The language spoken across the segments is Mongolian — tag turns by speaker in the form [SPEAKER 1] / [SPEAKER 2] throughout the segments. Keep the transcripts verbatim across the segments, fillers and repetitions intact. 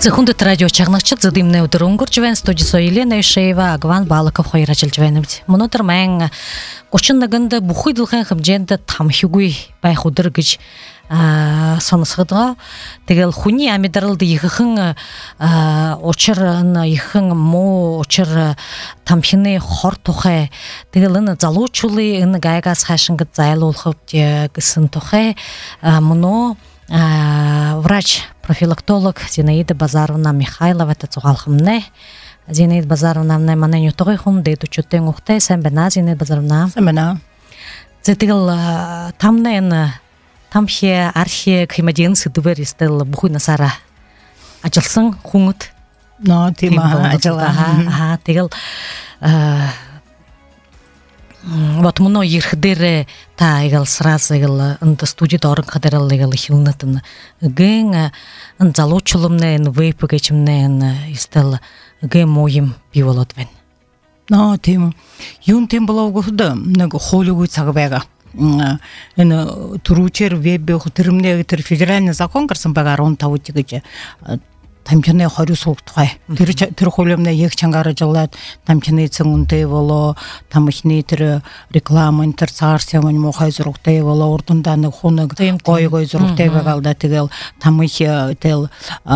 [SPEAKER 1] Цехундет радио чагнакчы зыдымны удырынгур жвен студисо Елена Ишеева, Агван Балыков хайрачыл жвенімді. Мұнытыр мәң қошындығынды бұхыйдылған хымженді тамхигуй байхудыр гіч сонысыдыға. Тегел хуни амидарылды ехіхің очыр ехіхің мо очыр тамхины хор тухай. Тегел ыны залу чулы ыны гайгас хашынгыт зайлы олхып гысын тухай. Мұно врач-профилактолог Зинаида Базаровна Михайлова тацугалхымны. Зинаида Базаровна мана нютогой хум дейт учуттен ухтай. Сен бена, Зинаида Базаровна?
[SPEAKER 2] Сен бена.
[SPEAKER 1] Зетигл тамнен тамхе архе каймадиен сыдывер истел бухуй насара. Ачылсын хуңут?
[SPEAKER 2] Но, тима ачыла.
[SPEAKER 1] Ага, тигл вот мұно ерхдері та егіл сразу егіл үнді студияда орын қадырыл егіл хилнатын гэн ын залу чулымны ын вейпы кечімны ын истел гэн моим биволотвен.
[SPEAKER 2] Но, тим, юн тим было угода, много холюгуй цагбега. Ын туручер вебе хутырымне гитер федеральный закон карсын бага рон таутигыча. Тамчаны хорю солтугай. Тэр холемне ех чангары жылат, тамчаны цыңунтай боло, тамыхны тэр рекламын тэр царсемын мохай зуруктай боло, ордунданы хоныг гой-гой зуруктай багалда тэгел тамых тел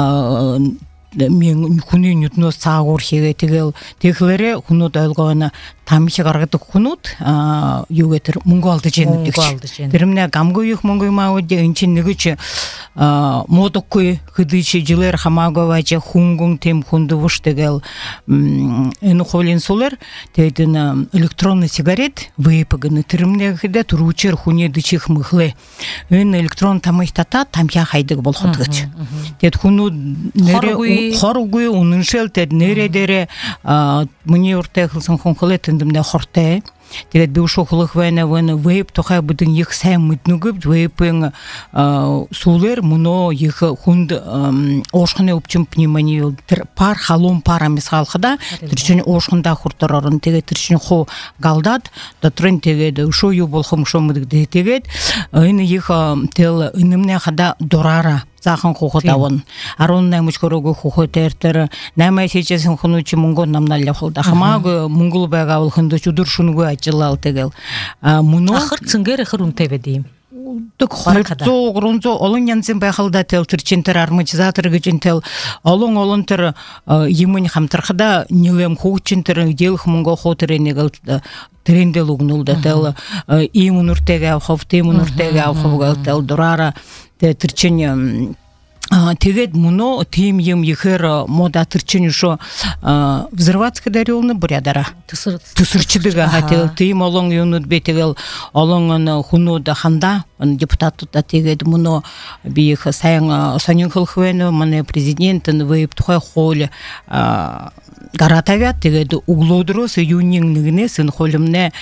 [SPEAKER 2] мен хүний нүднөөс цаагуур хийгээ тэгэл тэгэхлээрээ хүнүүд ойлгоно тамхи гаргадаг хүнүүд юу гэтэр мөнгө олдож яана гэдэг. Тэрмнэ гамгүй их мөнгө маауд энэ чинь нэг ч модокгүй хөдөөч жилэр хамааговаж хүнгүн тэм хүндөвш тэгэл энэ холин сулер тэдэн электронный сигарет вейпгэн тэрмнэ хэдэ түрүүчэр хүний дэчих мөхлэ энэ электрон тамхи тата тамхи хайдаг болоход гэж. Тэгэд хүнүүд нэрэ хоргүй үнэншэл тэд нэрэ дээрэ миний уртай хэлсэн хүн хөлөт дэмдэ хортой. Тэгээд би ушохлох вэна вэна вейп тухай бүдэн их сайн мэднүгэв вейпэн сүүлэр мөнөө их хүнд оошхны өвчин пневмония тэр пар халуун пар амисгалхада тэр чинь оошхонда хурдар орон тэгээд тэр чинь хуу галдаад дотрын тэгээд ушоо юу болохом шоо мэддэг тэгээд энэ их тэл инэмнэ хада дурара захан хухот аван арван наймч көрөөгөө хухот эртер наймаа хийжсэн хүнүүч мөнгө намнал явуулда хамааг мөнгөл байгаа бол хөндөч өдөр шүнгүй ажиллал тэгэл мөнөө ахыр цэнгэр ахыр үнтэй байд юм дэг хорцоо гронзо олон янзын байхалда тэл тэр чин тэр арматизатор гэж тэл олон олон тэр юмын хамтрахда нилэм хүүчин тэр идэлх мөнгө хотэр нэгэл трендэл угнулда тэл ийм үнэртэйгээ авах тийм үнэртэйгээ авах тэл дурара тэр чин тэгээд мөнөө тим юм ихэр мода тэр чин шо взрываться дарёлны бурядара төсөрчдөг хател тим олон юмнууд би тэгэл олон хүнүүд ханда депутаттууд тэгээд мөнөө би их сайн сонирхолтой хвэн манай президент вейп тухай хоол гаратавят тэгээд углодрос июнин нэгнээс энэ холимне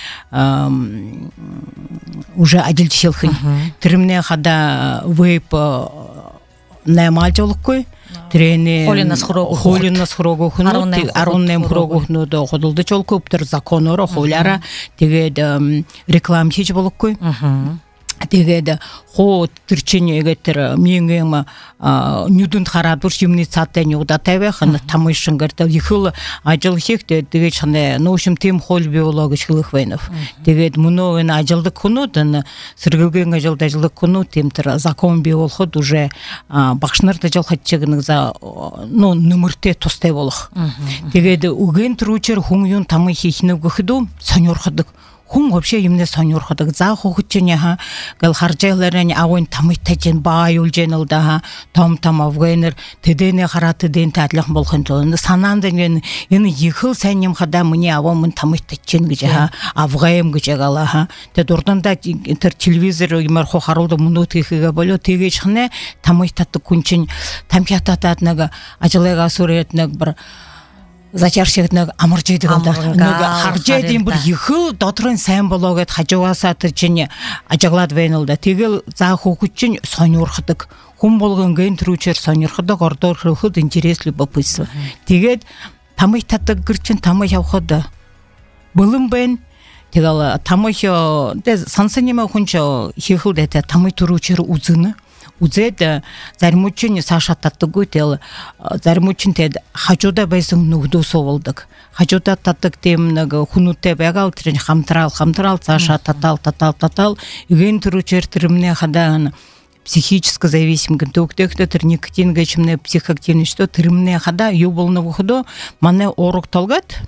[SPEAKER 2] уже ажилчилхэн тэрмнэ хада вейп наймаажуулахгүй тэрэний холинас хурог холинас хурог хөнөд арван найман хурог хөнөд ходолдож олгүй тэр законоор хооляраа тэгээд реклам хийж болохгүй тэгээд хоо тэр чинь эгэтэр мингэм нүдэнд хараад бүр юмны цаатай нүдэ тавих тамын шингэрт ихэл ажил хийхдээ тэгээд чанаа нөөшим тим хоол биолог гэж хэлэх байна. Тэгээд мөнөө энэ ажилдаг хүнүүд энэ сэргэлгийн ажилд ажилладаг хүнүүд тим тэр закон бий болоход уже багш нарт ажиллах чиг нэг за ну нөмөртэй тустай болох. Тэгээд үгэн түрүүчээр хүн юм тамын хийх нэг гэхдүү сонирхдаг. Хүн вообще юмнэ сонирхдаг. За хөгчөний ха гал харжайларын авын тамитажин бааюлжэнэл да том том авгэнэр тэдэнэ хараад тэдэнтэй адилхан болохын тулд санаанд энэ энэ ихэл сайн юм хада миний аван мөн тамитажин гэж ха авгаем гэж ягала ха тэ дурданда тэр телевизор юмар хо харуулдаг мөнөт хийгээ болоо тэгэж хнэ тамитатдаг хүн чинь тамхитатаад нэг ажлыгаа сүрээд нэг бар зачаршигт нэг амарж идэг юм да. Нэг харж идэм бүр ихэл дотрын сайн болоо гэд хажуугасаа тэр чинь ажиглаад байна л да. Тэгэл заа хүүхэд чинь сонирхдаг. Хүн болгон ген төрүүчээр сонирхдаг ордоор хөрөхөд интерес любопытство. Тэгээд тамыг татдаг гэр чинь тамыг явахад болон байна. Тэгэл тамыг тэ сансанимо хүн ч хийхэл дэта тамыг төрүүчээр үзэнэ. узеда зармучын Саша таттыгы тел зармучын тед хажуда байсың нугду соволдык хажуда таттык темнага хунутте бегал трен хамтрал хамтрал Саша татал татал татал ген туручер тирмне хадан психически зависим гентуктекте никотин гачмне психоактивный что тирмне хада юболны выходу мане орок талгат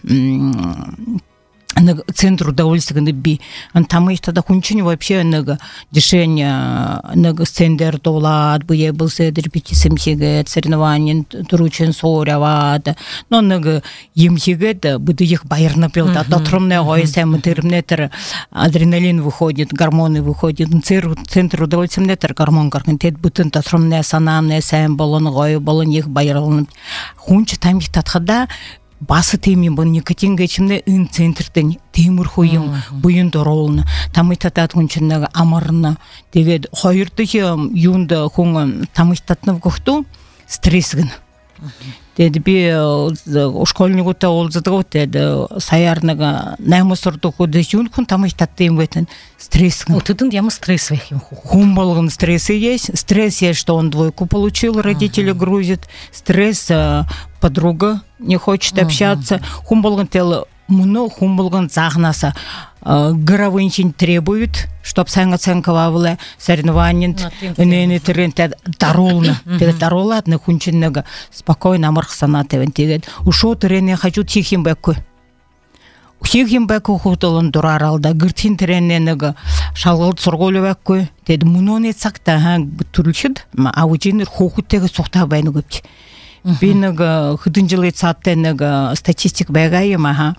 [SPEAKER 2] на центр удовольствия би там есть тогда хунчин вообще на решение на центр доллар бы был седер пятисемхиге соревнования туручен соряват но на емхиге да буду их байерна пилда дотрумне гойсем термнетер адреналин выходит гормоны выходят центр удовольствия нетер гормон гаргантет бутын дотрумне санамне сем болон гой болон их байерлын хунч там их татхада басы темин бұл никотин гачымда ын центрден темір хойын бұйын доролны тамайтатат хүнчіннағы амарына дегеді хойырды юнда хуңы тамайтатны вғықту стрессігін деді би школьный гута олзадығы деді саярныға нәмісірді құды юн хүн тамайтатты ем бәтін стрессігін
[SPEAKER 1] отыдың ямы стресс вәхим
[SPEAKER 2] хун болғын стрессы есть стресс есть что он двойку получил родители грузят стресс подруга не хочет общаться. Хум болгон тел муно хум болгон загнаса гравынчин требует, чтоб сanga ценковавле соревнования не тренте даролна. Те даролат на хунчиннага спокойно амархсана тевен тегет. Ушо трене хочу тихим бекку. Тихим бекку хутолон дураралда гыртин трененега шалгыл сургулу бекку. Тед муноне цакта ха турушид аужинер хохуттеге сухта байны көпти. Бинага хыдынжылы цаттенага статистик байгайым аха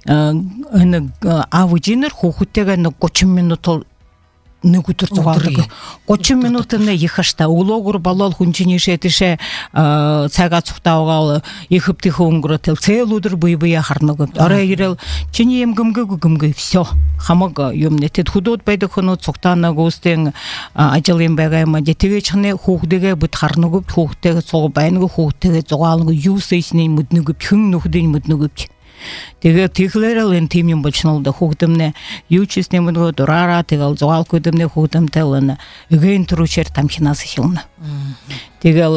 [SPEAKER 2] авыжинер хохуттега на кочым минутол нигутур цугалдыгы кочым минутына ехашта улогур балал хунчинеше тише цага цухтаугал ехыпты хунгротел целудыр быйбыя харнагы ара ирел чинием гымгы гымгы всё хамага юмнетет худот байда хуну цухтана гостен ажалым байгайма детеге чхне хухдеге бут харнагы хухтеге цогбайны хухтеге цогалны юсейсне мудныгы хым нухден мудныгы теге тихлерел эн тимим бочнолда хугдымне ючисне мудго дурара тегал зоал кудымне хугдым телна ген туручер там хинасы хилна тегал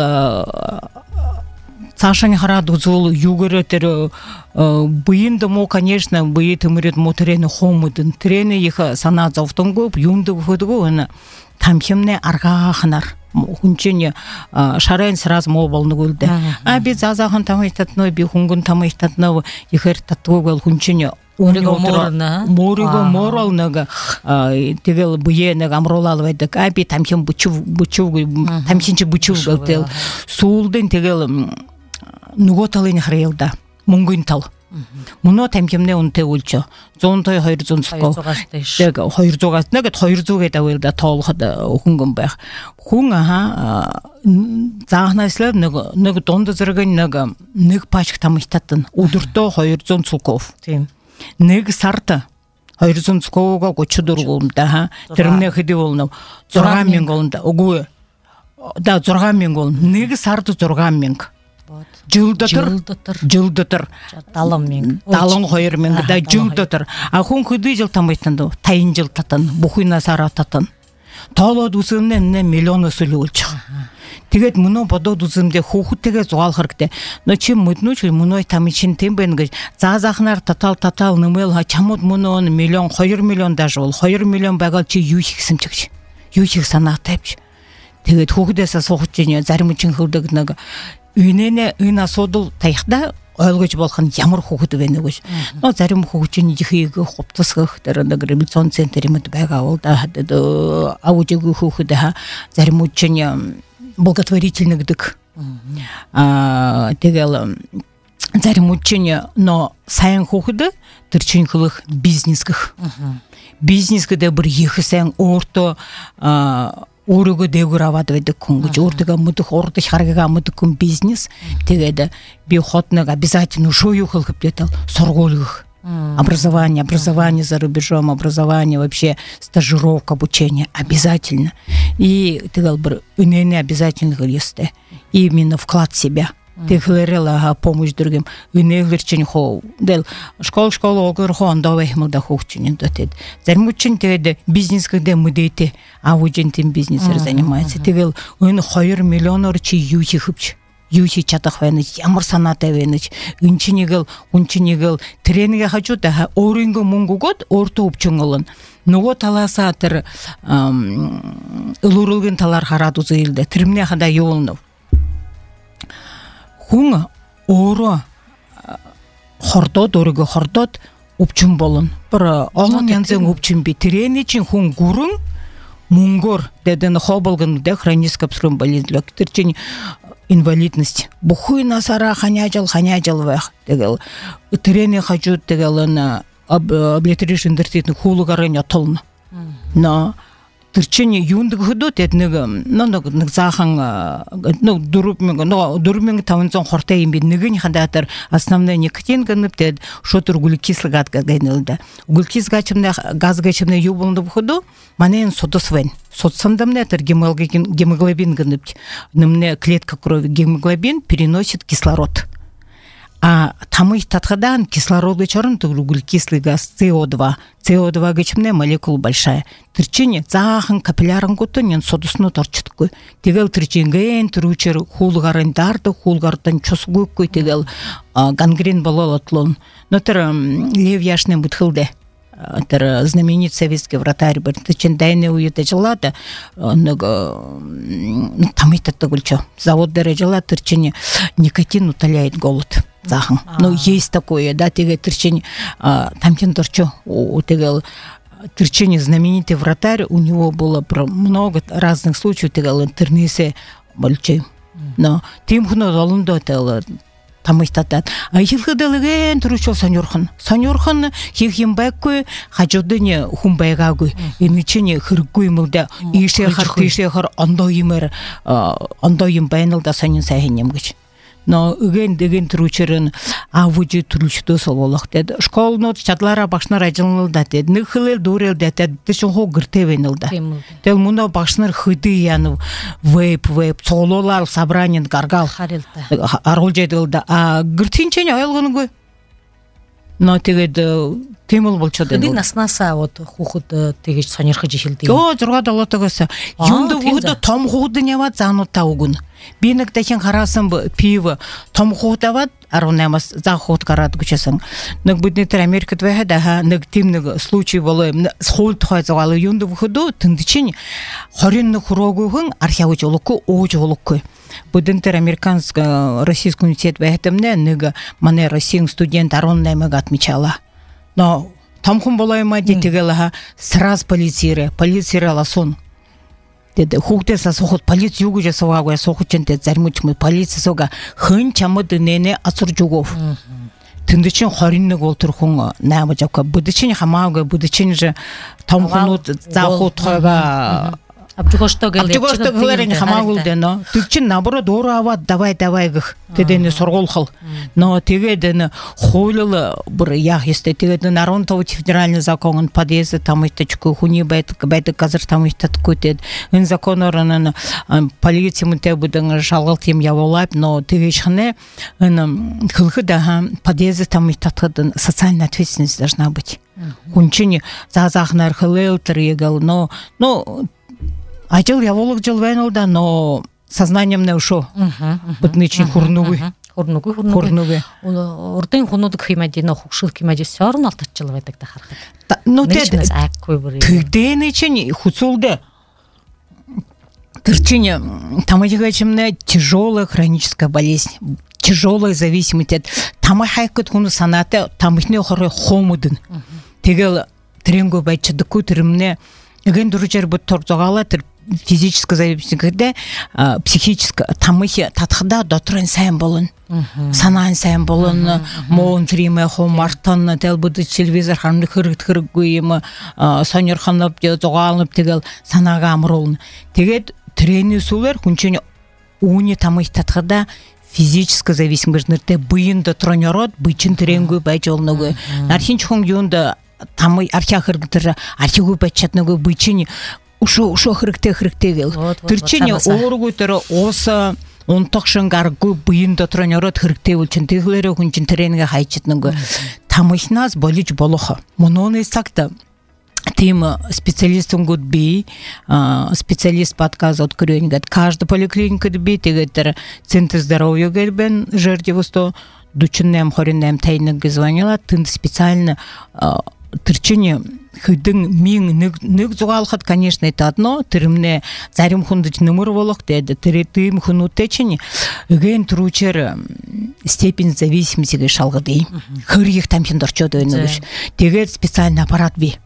[SPEAKER 2] цашань хараду зол югеретер быйынды мо конечно быйы мурет мотрени хомудын трени их сана завтонгу юмды выходу ана там химне арга ханар хунчене шарайн сразу мобалны гөлдө а би зазахан тамайтатны би хунгун тамайтатны ихер татугал хунчене
[SPEAKER 1] Мориго морна
[SPEAKER 2] мориго моралнага тегел буенег амролалвайдык а би тамхим бучу бучу тамхинчи бучу гөлтел суулдын тегел нуготалын хрейлда мунгунтал Муно тамхимне унте өлчө зонтой хоёр зонско тег хоёр зугаас нэг хоёр зугээ давылда тоолоход өхөнгөн байх хүн аха заахнаслав нэг нэг донд зэрэг нэг нэг пачк тамхитатын өдөртөө хоёр зуун цуков тийм нэг сарта хоёр зуун цукова гочдур гомда ха тэрмнэ хэдий болно зургаан мянга олонда үгүй да зургаан мянга ол нэг сард зургаан мянга жылдатыр жылдатыр
[SPEAKER 1] талам мен
[SPEAKER 2] талон хоёр мен да жылдатыр а хүн хөдөө жыл тамайтанд тайын жыл татан бухуйна сарататын тоолод үсэмнэн миллион өсөлүүлч тэгээд мөнө бодод үсэмдэ хөөхтэйгээ зугаал хэрэгтэй но чи мөднүч мөнөй тамичин тэм бэн гэж заазахнаар татал татал нэмэл чамууд мөнөө миллион хоёр миллион даш бол хоёр миллион байгаад чи юу хийхсэн ч гэж юу хийх санаатай биш тэгээд хөөхдөөсөө суугч ийн зарим чин хөвдөг нэг үнэнэ энэ асуудал таихда ойлгож болох нь ямар хүүхэд вэ гэж. Но зарим хүүхдийн ихийг хувцасгах тэр нэг революцийн центр юмд байгаа бол да аудиог хүүхэд ха зарим үчин благотворительный гэдэг. Аа тэгэл зарим үчин но сайн хүүхэд тэр чин хөлөх бизнес гэх. Бизнес гэдэг бүр ихсэн өөртөө аа өөрөөгөө дээгүүр аваад байдаг хүн гэж өөртөө мөдөх урдах харгагаа мөдөх хүн бизнес тэгээд би хотног обязательно шою хөлхөпдөд сургуулгах образование образование за рубежом образование вообще стажировка обучение обязательно и тэгэл бір үнэний обязательно есть именно вклад в себя Техлерела помощь другим. Үнэглэрчин хоо. Дэл школ школ огор хондоо вэхмэлдэ хоогчин дэтэд. Зармучин тэгээд бизнес гэдэг мүдэтэ авужинтин бизнесээр занимается. Тэгэл өн two миллионор чи юу хийхвч. Юу хийж чадах вэ? Ямар санаатай вэ? Үнчинийгэл үнчинийгэл тренинг хажууд өөрийнхөө мөнгөгөд өөртөө өвчин олно. Нөгөө талаасаа тэр өлөрөлгийн талаар хараад үзээлдэ. Тэрмний хада юу болно? Хүн өөрөө хордоод өөрийгөө хордоод өвчин болно. Бүр олон янзын өвчин би тэрний чинь хүн гүрэн мөнгөөр дэдэн хоболгон дэ хроническая болезнь тэр чинь инвалидность. Бухуй насара ханяжал ханяжал байх. Тэгэл тэрний хажууд тэгэл н облитерation дэртийн хуулгарын ятолно. Но тэр чинь юунд хөдөөд нэг нэг нэг заахан нэг four thousand five hundred хортой юм би нэгнийхэн датар основной никотин гэнэптэд шотор углекислый газ гэнэлдэ. Углекислый газ гэчмнэ юу болонд хөдөө манен судосвэн. Судсандамне тэр гемоглобин гэнэпт. Нэмнэ клетка крови гемоглобин переносит кислород. А тамый татхадан кислородный чорн углекислый газ си о два. си о два гэчмнэ молекула большая. Тэрчине заахан капиллярангууд нь судасны орчдоггүй. Тэгэл тэрчин ген төрүүчээр хуулгарын даард хуулгардан чусгүйгүй тэгэл гангрен бололотлон. Но тэр Лев Яшин бүтгэлдэ. Тэр знаменитый советский вратарь был. Тэрчин дайны үед ажиллаад нэг тамитатдаг үлчо. Завод дээр ажиллаад тэрчин никотин утоляет голод. Захан. Ну есть такое, да, тэгээ тэрчин тамтин дорчо. Тэгэл Терчини знаменитый вратарь, у него было много разных случаев, тегал интернесе больчей. Но тем хно долундо тел там и татат. А хилхаделеген тручо саньорхан. Саньорхан хихимбекку хажудыне хумбайгагу. И ничего хыргуй мылда. Ишехар тишехар ондоимер ондоимбайнал да санин сайхинем гыч. Но үген деген тручерын авужи тручты сололох дед. Школнот чадлара башнар ажылнылда дед. Нөхлел дурел дед. Дэшин хо гыртевенылда. Тел муна башнар хыды яны вейп вейп сололар собраниен гаргал. Аролжедылда. А гыртинчен аялгонгой. Но тэгээд темэл болчод байна.
[SPEAKER 1] Хэдийн наснасаа вот хүүхэд тэгэж сонирхож ихэлдэг.
[SPEAKER 2] Йоо зургаад болоотойгоос юунд хүүхэд том хүүхэд нь яваад заануудаа өгнө. Би нэг дахин хараасан пив том хүүхэд аваад eighteen-аас заа хүүхэд гараад гүчсэн. Нэг бидний тэр Америкт байхад аа нэг тийм нэг случай болоо юм. Хууль тухай зугаал юунд хүүхэд тэнд чинь twenty-one хүрээгүй хүн архиавж олохгүй ууж олохгүй. Будэн тэр американск российский университет байхтамне нэг манай российский студент eighteen-ыг отмечала. Но там хүн болоо юм аа тэгэл сразу полицейрэ полицейрэ ласон. Тэд хүүхдээс асуухад полиц юу гэж асуугаагүй асуухад ч энэ заримч полиц асууга хэн чамд нэнэ асурж өгөө. Тэнд чинь twenty-one бол тэр хүн наамж авка бүд чинь хамаагүй бүд чинь том хүнүүд заахууд хойгаа
[SPEAKER 1] Абжигошто гэлээ.
[SPEAKER 2] Абжигошто гэлээ хамаагүй дээ. Тэг чин наоборот өөрөө аваад давай давай гэх. Тэдний сургуулхал. Но тэгээд энэ хууль бүр яах ёстой. Тэгээд eighteen федеральный закон подъезд там итачгүй хүний байдаг байдаг газар там итатгүй тэгээд энэ законоор энэ полиция мөнтэй бүдэн шалгалт юм явуулаад но тэгээд хнэ энэ хөлхөд подъезд там итатхад социальная ответственность должна быть. Хүн чинь заазахнаар хөлөл тэрэгэл но но ажил явуулах жил байна л да, но сознанием не ушо. Бидний чинь хүрнүгүй.
[SPEAKER 1] Хүрнүгүй, хүрнүгүй. Урдын хүнүүд гэх юм аа нөх хөшөлх юм аа сорн алтчил байдаг та харахад.
[SPEAKER 2] Ну тэгээд аггүй бүр. Тэдний чинь хүцүүлдэ. Тэр чинь тамагичмне тяжелая хроническая болезнь. Тяжелая зависимость. Тамахайкт хүн санаатай тамхины хорой хомудын. Тэгэл тренго байчдаггүй тэрмнэ эгэн дөрүжэр бутор зогаала тэр физическая зависимость гэдэг психическая тамхи татхада дотрын сайн болно. Санаан сайн болно. Моон тримэ хомартан тэл бүд телевизор хамны хэрэг хэрэггүй юм сонирхоноб зогаалнып тэгэл санаага амруулна. Тэгээд тренинг сүлэр хүн чинь үүний тамхи татхада физическая зависимость нэртэй буян дотрын ороод бүчин тренинг байж олногүй. Нар хинч хүн юунд тамхи архиахэр тэр архигүй байж чаднаггүй бүчин ушо ушо хэрэгтэй хэрэгтэй гэл. Тэр чинь өөргөө тэр уус онтокшон гаргу буйын дотор нөрөт хэрэгтэй үлчин тэглэрэ хүн чин тренинг хайчид нөгөө тамхинаас болж болох. Мөнөөний цагт тим специалистунгууд би специалист подкаст открою ингээд каждый поликлиникад би тэгээд центр здоровья гэрбен жертвусто сорок восемь сорок восемь тайныг звонила тэнд специально тырчине хөдөн мин нэг нэг зугаалахад конечно это одно тэрмнэ зарим хүндж нөмөр болох тэгээд тэр тийм хүнүүтэй чинь эгэн трүүчээр степень зависимости шалгад юм хөрийг тамхинд орчод байна гэж тэгээд специальный аппарат би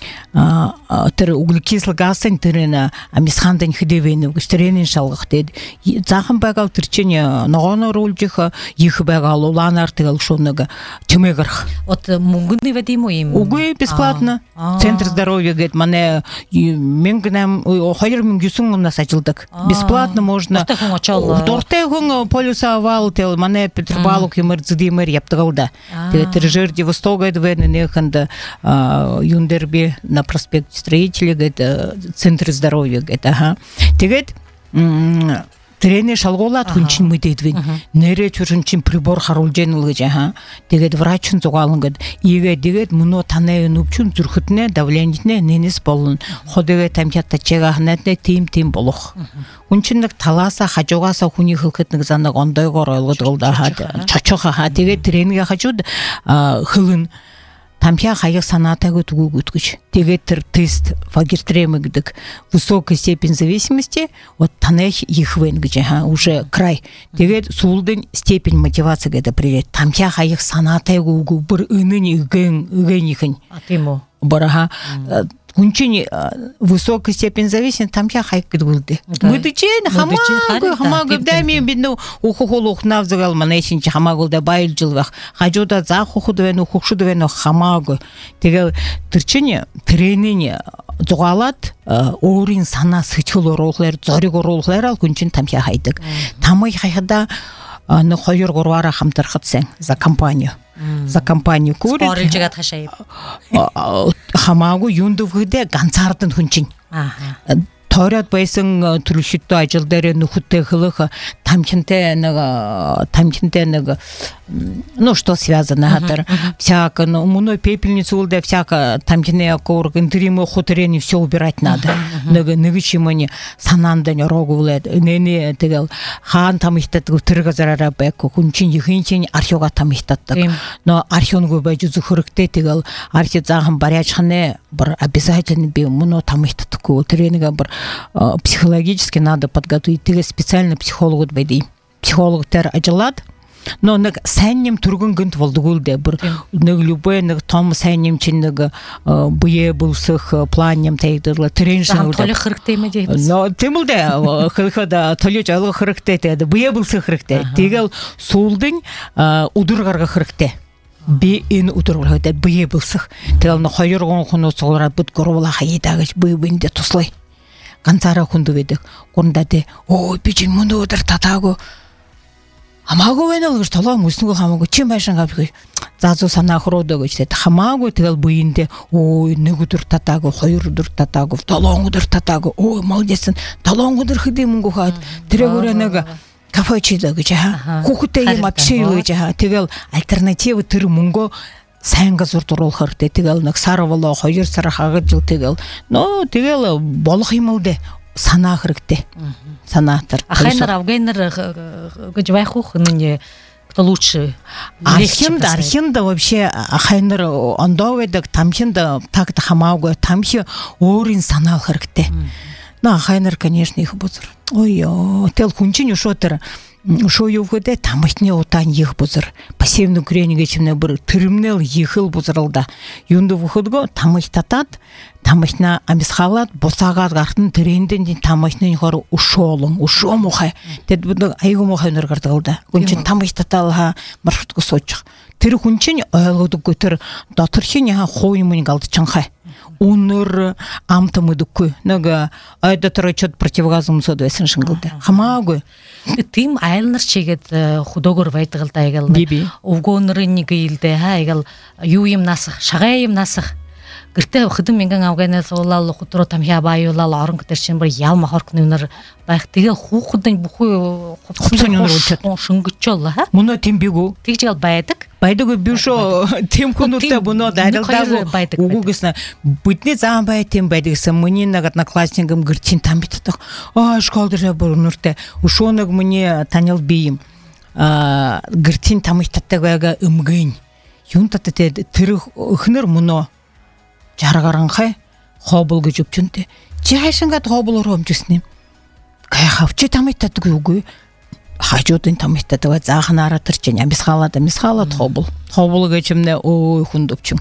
[SPEAKER 2] тэр углекислый газын тэрэн амисхандын хэдэвэн гэж тренинг шалгах тэгээд заахан байгаал тэр чинь ногооноор үлжих их байгаал улаанаар тэгэл шунаг чимээгэрх
[SPEAKER 1] вот мөнгөний вэд юм уу юм
[SPEAKER 2] үгүй бесплатно центр здоровья гэд манай мөнгөм хоёр мянга девятьсот оноос ажилдаг бесплатно можно дуртай хүн полюса авал тэл манай Петропавловск юмэр зэдимэр яптагал да тэгээд тэр жерди востогад вэн нэхэнд юндерби на проспекте Строителей гэдэг центр здоровья гэдэг ага тэгээд тренер шалгуулаад хүн чинь мэдээд байна нэрээ чурын чинь прибор харуулж яана л гэж ага тэгээд врач нь зугаалan гэд ийгээ тэгээд мөнөө танай нүвчүн зүрхэднэ давлениятнэ нэнэс болно ходэгэ тамхиата чега ханатнэ тим тим болох хүн чинь нэг талаасаа хажуугаасаа хүний хөлхөд нэг занаг ондойгоор ойлгоод хаад чочоо хаа тэгээд тренинг хажууд хөлн тамхиа хаяг санаатайг түгүүгүйт гэж. Тэгээд тэр тест фагертрема гэдэг высокая степень зависимости от танах их вен гэж ха уже край. Тэгээд сүүлдэн степень мотивации гэдэг приедет. Тамхиа хаяг санаатайг үгүй бүр өнөний эгэн эгэнийхэн.
[SPEAKER 1] А тийм үү.
[SPEAKER 2] Бораха Унчини высокая степень зависимости тамхиа хаяг гэдэг үлдээ. Мэдчихээн хамаагүй хамаагүй дайми биднүү ухухул ухнавзгал манайшин чи хамаагүй да байлжил байх. Хажуудаа заах ухуд байна уу хухшуд байна уу хамаагүй. Тэгээ тэр чинь тренинг зугаалаад өөрийн санаа сэтгэл оруулахаар зориг оруулахаар л хүн чинь тамхиа хайдаг. Тамхи хайхада нэг хоёр гурваараа хамтрахадсан за компанию. За компанию курит.
[SPEAKER 1] Спорилжгаад хашаа.
[SPEAKER 2] Хамаагүй юунд вгдээ ганцаард нь хүн чинь.
[SPEAKER 1] Аа.
[SPEAKER 2] Тойроод байсан төрөлхтөө ажил дээр нөхөдтэй хөлөх тамхинтай нэг тамхинтай нэг ну что связано хатар всяко ну мной пепельницу улда всяко тамхиная корг интеримы хутрени все убирать надо нэг нэг чимони санаанд нь рогуулаад нэне тэгэл хаан тамхитад тэргазараа байк хүн чинь ихин чинь архиуга тамхитаддаг но архиунгүй байж зөвхөрөгтэй тэгэл архи заахан баряачхнэ бар обязательно би муно тамхитадаггүй тренинга бар психологически надо подготовить тэгээ специально психологууд байдаг психологтар ажиллаад но нэг сайн юм түргэн гэнт болдог үл дээ бүр нэг любой нэг том сайн юм чинь нэг бие булсах план юм тайдарлаа тренинг
[SPEAKER 1] толих хэрэгтэй юм дээ
[SPEAKER 2] но тийм л дээ хөлхөд толиж ойлгох хэрэгтэй тэгээд бие булсах хэрэгтэй тэгэл сүүлдэн өдөр гаргах хэрэгтэй би энэ өдөр гаргахад бие булсах тэгэл хоёр гон хоноо цуураад бүд гурвла хаяда гэж бие биндэ туслая ганцаараа хүнд байдаг гурандаа дээ оо би чинь мөн өдөр татаагүй хамаагүй байна л гэж толгой мөснөгөө хамаагүй чи байшин гавгүй заазуу санаа хөрөөдөө гэж тэгээд хамаагүй тэгэл буйндээ оо нэг өдөр татаагүй хоёр өдөр татаагүй долоон өдөр татаагүй оо молодец долоон өдөр хэдий мөнгө хаад тэрэгүүрээ нэг кафе чилээ гэж хаа хүүхдтэй юм апшил гэж хаа тэгэл альтернатив тэр мөнгөө сайн газар дуруулах хэрэгтэй тэгэл нэг сар болоо хоёр сар хагаж жил тэгэл нөө тэгэл болох юм уу дээ санаа хэрэгтэй санаатар
[SPEAKER 1] ахайнар авгайнар гэж байх уу нэг кто лучше
[SPEAKER 2] архинд архинд вообще ахайнар ондоо гэдэг тамхинд тагт хамаагүй тамхи өөрийн санаа хэрэгтэй на ахайнар конечно их бузар ой ёо тэл хүн чинь шотер шоо юугдэ тамхины утаан их бузар пассивный курение гэчмнэ бүр терминал ихэл бузралда юунд вөхөдгөө тамхи татаад тамхина амисхаалаад буцаагаад гартан трендийн тамхины хор ушоолон ушоо мохай тэд айгуу мохай нэр гардаг л да хүн чинь тамхи татаалха маршрутг сууж тэр хүн чинь ойлгодоггүй тэр доторхийн яа хуу юм ин галдчанхай үнэр амт мэдгүй нэг айдатрочод противогазымсод байсан шингэлдэ хамаагүй
[SPEAKER 1] тийм айлнар чигээд хөдөөгөр байдаг л да яг л өвгөөнөрийн нэг илдэ хаа яг л юу юм насах шагаа юм насах гэртээ хөдөн мянган авганаас уулал хөдрөө тамхи баюулал орон гэтэрчин бүр ял махорк нүнэр байх тэгээ хүүхдэн бүхүй хувцсан нүнэр шөнгөчөл ха
[SPEAKER 2] мөнө тийм бигүү
[SPEAKER 1] тэгж гал байдаг
[SPEAKER 2] байдаг би шүү тийм хүнүүтэй мөнө дайралдаг үгүйгээс бидний заан бай тийм байдаг гэсэн миний нэг одноклассникам гэрчин там битдэг аа школ дээр бүр нүртэй өшөөнөг миний танил би юм а гэрчин там битдэг байгаа өмгэн юун таттай тэр өхнөр мөнө жаргаранхай хобол гэж өвчөнтэй жаашингаад хоболоор өмжсөн юм гайхавч там битдэг үгүй хажуудын там битдэг заахнаараа тэр чинь амисхаалаад амисхаалаад хобол хобол гэж юмнэ өө хүнд өвчин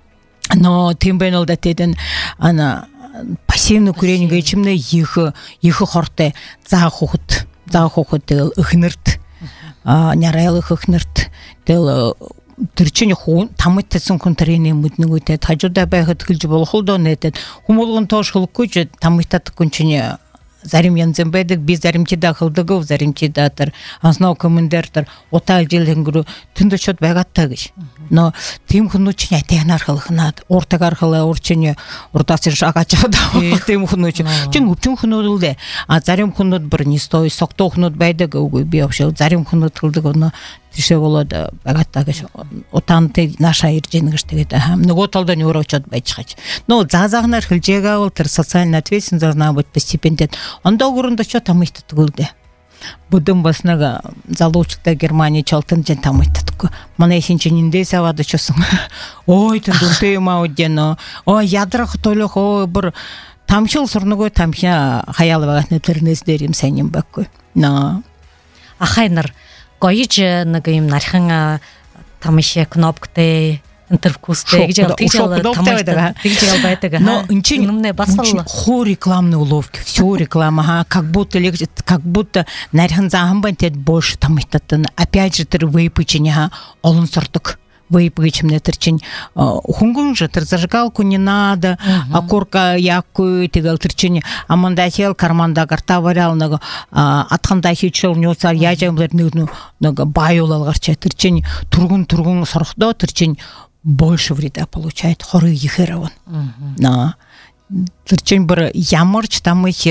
[SPEAKER 2] но тийм байна л да тэдэн ана пассивный курение гэж юмнэ их их хортой заах хөхөд заах хөхөд өхнөрт а нярайл өхнөрт тэл тэр чинь хүн тамтайсан хүн тэрний мэднэгүүтэй хажуудаа байхад хэлж болох л доо нэтэд хүмүүлгэн тоош хөлөхгүй тамтайдаг хүн чинь зарим янз байдаг би заримчидаа хылдаг заримчидаа тэр основ командир тэр утаа жил хэнгэр тэнд очиод байгаатаа гэж но тийм хүмүүс чинь атайнаар хылхнаад ууртагаар хылаа ур чинь урдаас шагаач аваад тийм хүмүүс чинь өвчин хүмүүс л а зарим хүмүүс бүр нистой согтоо хүмүүс байдаг үгүй би вообще зарим хүмүүс хылдаг өнө тийшээ болоод байгаатаа гэж утаантай наша ирж ийн гэж тэгээд нөгөө талд нь өөрөө очиод байж хаач но заазаагнаар хилжээгаа бол тэр социальная ответственность должна быть постепенно ондоо гүрэнд очиод тамигтдаг л дээ будем бас нэг залуучтай Германы чолтон жин тамигтдаг манай шинжин эндээс аваад очсон ой тэр дүнтэй юм аа үдэнэ ой ядрах толох ой бүр тамшил сурнагой тамхи хаяал байгаа тэрнээс дээр юм сайн юм байхгүй но ахайнар гоёж нэг юм нархан тамши кнопктэй интервкустэй гэж тэгж тамши тэгж ял байдаг но энэ
[SPEAKER 1] бас л
[SPEAKER 2] хуу рекламный уловки всё реклама ха как будто как будто нархан захан бэнтэд больше тамхитат опять же тэр вейп чинь ха олон сурдаг вейп гэж юм тэр чинь хөнгөн же тэр зажигалку не надо окурка якую тэгэл тэр чинь аманда хел карманда гарта валял нэг атханда хийчихэл нюцар яажам тэр нэг нэг баюулал гарч тэр чинь түргэн түргэн сорхдоо тэр чинь больше вреда получает хорыг ихэр авна на тэр чинь бүр ямарч тамч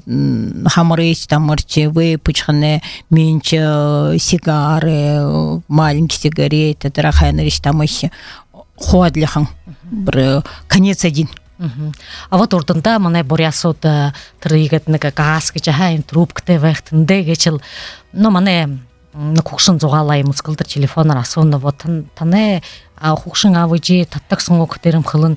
[SPEAKER 2] хамарч тамарч вейпчхне минч сигары маленький сигареты трахайнрич тамч ходлихан бүр конец один
[SPEAKER 1] а вот урданда манай бурясууд тэр игээд нэг газ гэж хаа юм трубктэй байх тэндэ гэж л но манай нэг хөгшин зугаалаа юм мускулдэр телефоноор асууна вот таны хөгшин авыжи татагсан уу гэтэрэм хөлн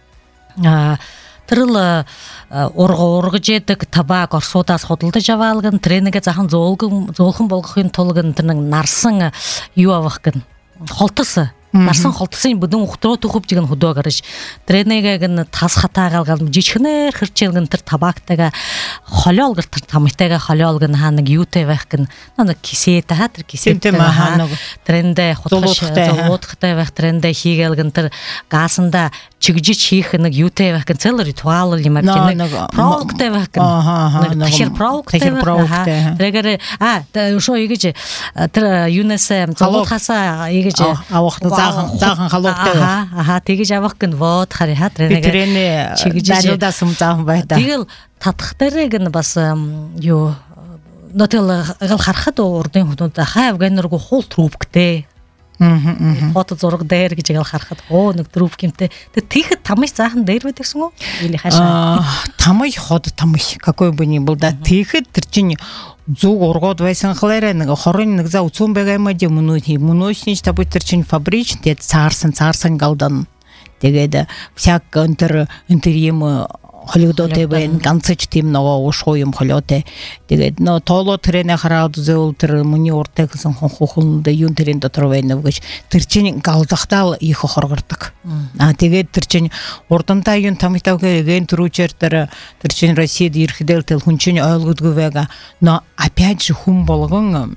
[SPEAKER 1] а тэрл урга ургаж яадаг табак орсуудаас худалдаж аваалган тренингээ захан зөөлгөн зөөлхөн болгохын тулд тэр нэг нарсан юу авах гэн холтос нарсан холтосын бүдэн ухтроо төхөв жиг нь хөдөө гарч тренингээ гэн тас хатаагаал жижигнэр хэрчээл тэр табактайга холиол гэр тэр тамтайга холиол гэн хаа нэг юутэй байх гэн нэг кисет хаа тэр кисеттэй хаа трендээ хутгаш зовоодхтай байх трендээ хийгээл гэн тэр газанда чигжиж хийх нэг юутэй байх гэн цэл ритуал юм аа нэг проуктэй байх гэн нэг тахир проуктэй байх тэргээр а шоо ийгэж тэр юунаас зовоодхасаа ийгэж
[SPEAKER 2] авах захан захан халуутай
[SPEAKER 1] аа аа тэгэж авах гэн вод хари хаа
[SPEAKER 2] тренинг чигжиж дайдаас юм захан байдаг
[SPEAKER 1] тэгэл татах дээрээ гэн бас юу нотел гал харахад урдын хүмүүс хаа афганерго хуул трубктэй фото зураг дээр гэж гал харахад оо нэг трубкимтэй тэгэхэд тамш заахан дээр байдаг гэсэн үү или хаашаа
[SPEAKER 2] тамш ход тамш какой бы ни был да тэгэхэд тэр чинь зүг ургууд байсан хлаарэ нэг хорын нэг за үцэн байгаа юм а дэ мөнөө мөнөөсний табут тэр чинь фабрич тэгээд цаарсан цаарсан галдан тэгээд всяк интер интерьем холиодотэй байна ганцч тийм нөгөө уушгүй юм холиотой тэгээд нөө тооло тренэ хараад зөөл тэр миний уртаа гэсэн хонхохонд юун тэрэн дотор байна гэж тэр чинь галдахтаа их хоргордог аа тэгээд тэр чинь урдантаа юун тамитав ген түрүүчээр тэр тэр чинь Россиэд ирэхдэл тэл хүн чинь ойлгодгүй байгаа но опять же хүн болгон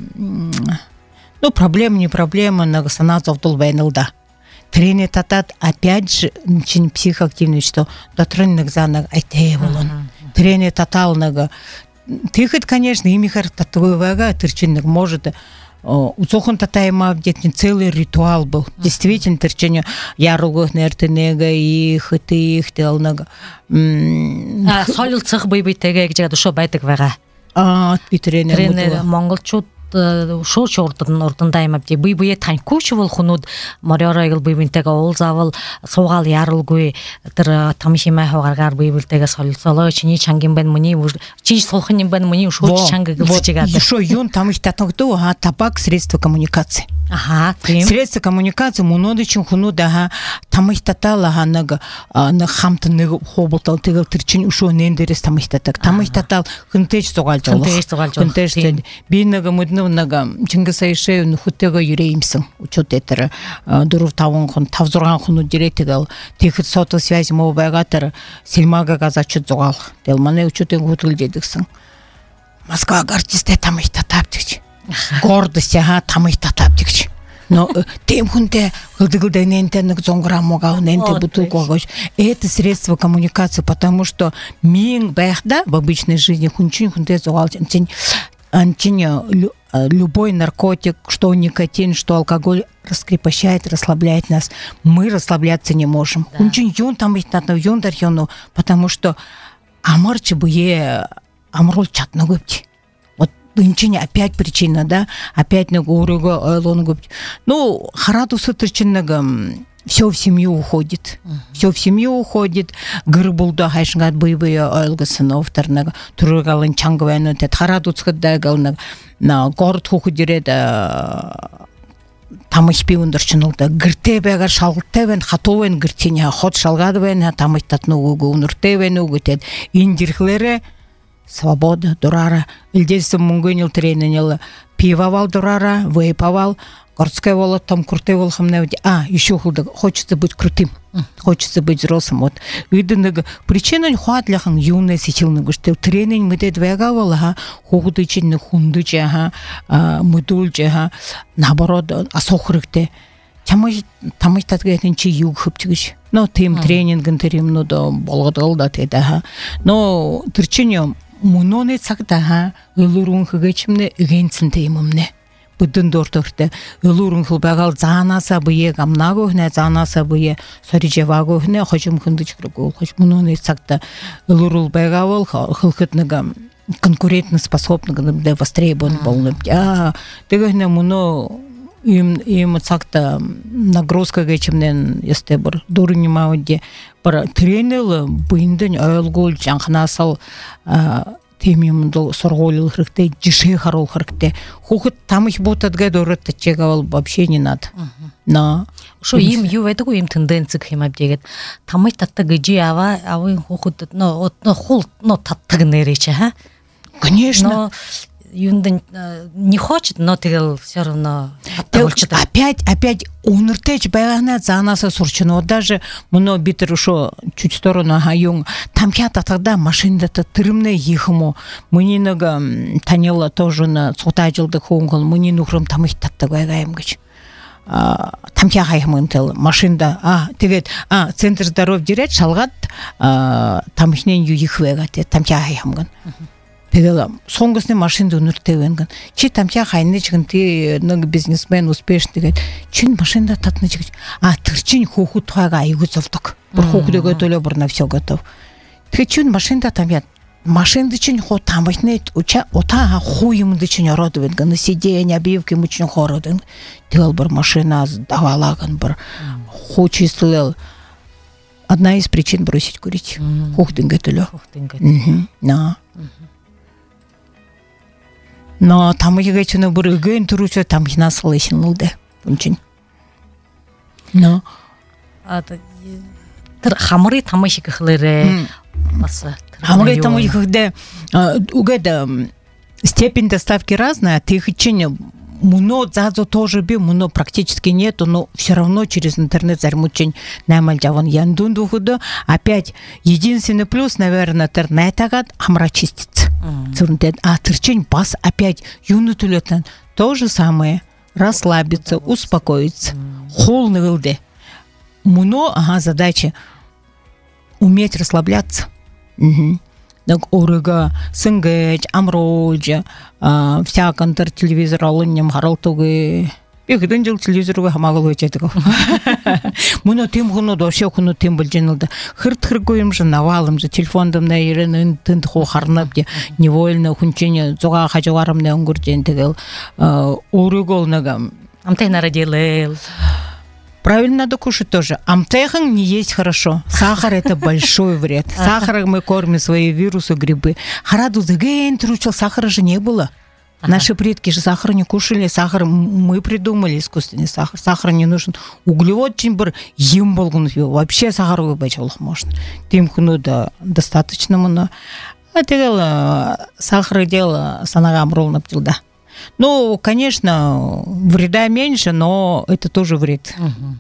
[SPEAKER 2] ну проблем не проблема нэг санаа зовдол байна л да тренинг татаад опять же чин психоактивный что дотрын нэг занаг айтэй болон тренинг татал нэг тэгэхэд конечно имихэр татгүй байгаа тэр чин нэг может уцохон татайма детин целый ритуал был. Действительно, терчению ярылгох нертенега и хыты их телнага.
[SPEAKER 1] А солил цех бой-бой теге гжага душо байтык вага.
[SPEAKER 2] А, битренер.
[SPEAKER 1] Тренер монголчууд шууд шуурдан урдан даймав тий бие бие таньгүйчвол хунууд морёройгл биевинтэйгээ уулзаавал суугаал яаралгүй тэр тамшимаа хугаргаар биевэлтэйгээ солилцолоо чиний чангийн бань мөний чи суухан юм бань мөний шууд чанг гэлцэж
[SPEAKER 2] что юн тамих татагдуу ха табак средства коммуникации.
[SPEAKER 1] Ага,
[SPEAKER 2] средства коммуникации мунодычин хунуда ха тамих татала ха нэг нэг хамт нэг хоболтол тэгэл тэр чин ушөө нэн дээрээс тамих татаг тамих татал хөнтэж зугаалж байгаа.
[SPEAKER 1] Хөнтэж зугаалж байгаа.
[SPEAKER 2] Хөнтэж би нэг нага Чингис Айшээ нөхөтэйгээ юрэймсэн. Учууд дээр дөрөв таван хон тав зургаан хоноо директэгэл тэгэхэд сотоо связь муу байгаа тэр Сэлмага газач зугаал. Тэл манай учуудын хөтөлж идэгсэн. Москва артистэ тамих татавдагч. Гордость ха тамих татавдагч. Но тем хүнтэй хөлдөгөлдөө нэнтэй нэг сто грамм мугав нэнтэй бутылку. Это средство коммуникации, потому что мин байхда в обычной жизни хунчин хүнтэй зугаал чин антин любой наркотик, что никотин, что алкоголь раскрепощает, расслабляет нас. Мы расслабляться не можем. Хунчин юн там их надо юн дарьёну, потому что амарчи бы е амрул чат ногубти. Вот инчин опять причина, да? Опять на горого ойлон губти. Ну, харадусы тричиннага все в семью уходит. Uh-huh. Все в семью уходит. Гырбулда хайшнгат быйбые ойлгасынов тарнага тургалын чангвайны тет харадуцкада гална на город хухудирет тамых пиундырчынылда гыртебега шалгтебен хатовен гыртиня ход шалгадвен тамых татнугу унуртебен угутет индирхлере свобода дурара илдесім мунгөнил трененил пивовал дурара вейповал городская вола там крутый волхом на а еще худо хочется быть крутым, хочется быть взрослым. Вот видно причина хватляхан юная сечилный что тренинг мы те двигал ха худычин хундыча ха мудульча наоборот асохрыкте тамай тамай татгайтын чи юг хыптыгыч. Но тем тренингын теримно да болгодол да теда ха. Но тричинё муноне цагта ха ылурун хыгычымны генцин теймымне. Будын дортогте ылурун хылбагал заанаса бые гамнагохне заанаса бые сорижевагохне хочум хындычкрыгол хоч муноне цагта ылурул байгавол хылхытныга конкурентоспособныгын да востребован болны. А дегехне муно им им цагта нагрузка гечимнен есте бір дурнимауде бір тренер быйындын ойлгол жаңханасал темимдо сорголил хрыкте жише харол хрыкте хухыт тамых ботадга доротта чегавал вообще не надо. На
[SPEAKER 1] шо им ювэдгу им тенденци хэмабдегет тамых татта гжи ава авын хухыт но от но хул но таттыгнерече ха.
[SPEAKER 2] Конечно.
[SPEAKER 1] Юндын не хочет, но ты все равно
[SPEAKER 2] опять опять уныртеч байгана заанаса сурчыно даже муно битер ушо чуть сторону хаюн там я тогда машинда то тырымне ехому мынинага танела тоже на сотажилды хонгол мынин ухрым там их татта байгаем гыч там я хайхмын тел машинда а тегет а центр здоровья дирет шалгат там ихнен юихвегате там я хайхмган Тэгэл сонгосны машинды уныртевенген. Чи там я хайны чигэн ти нэг бизнесмен успешный тэгээд чин машинда татна чигэж. А тэрчин хөөхөд тухайга аягүй зовдог. Бүр хөөхдөөгөө төлөө бүр на всё готов. Тэгээд чин машинда там я машинды чин хо тамхны уча ута ху юмды чин ороод венген. Сиденье обивки мы чин хород. Тэгэл бүр машина давалаган бүр ху числил. Одна из причин бросить курить. Хухдынга төлөө. Хухдынга. На. Но там я говорю, что буры ген туручо там хина слышен луде, очень. Но.
[SPEAKER 1] А то тэр хамры тамашиг хлэрэ бас.
[SPEAKER 2] Хамры тамашиг хлэрэ угэд степень доставки разная, ты их чинь муно зазо тоже би муно практически нету, но все равно через интернет зармучень наймальдяван яндунду худо. Опять единственный плюс, наверное, интернет агат хамра чистится. А терчень бас опять юны тулетан то же самое, расслабиться, успокоиться. Холны вылде. Муно, ага, задача уметь расслабляться. Угу. наг орыга сынгыч, амролж, всякантыр телевизор алыннем харалтуги. Бегден жыл телевизорга хамагыл өчетик. Муну тем хуну доше хуну тем билженилди. Хырт-хыр коем же навалым же телефондымда ирен тынт хо харнап де невольно хунчене зога хажуарымда оңгуржен тегел орыголнагам.
[SPEAKER 1] Амтай нарадилыл.
[SPEAKER 2] Правильно надо кушать тоже. Амтехан не есть хорошо. Сахар это большой вред. Сахаром мы кормим свои вирусы, грибы. Хараду зыгэн тручил, сахара же не было. Ага. Наши предки же сахар не кушали, сахар мы придумали, искусственный сахар. Сахар не нужен. Углевод чем бір ем болгун вообще сахар выбачалых можно. Тем хуну да достаточно много. А тегел сахар дело санагам ровно птилда. Ну, конечно, вреда меньше, но это тоже вред.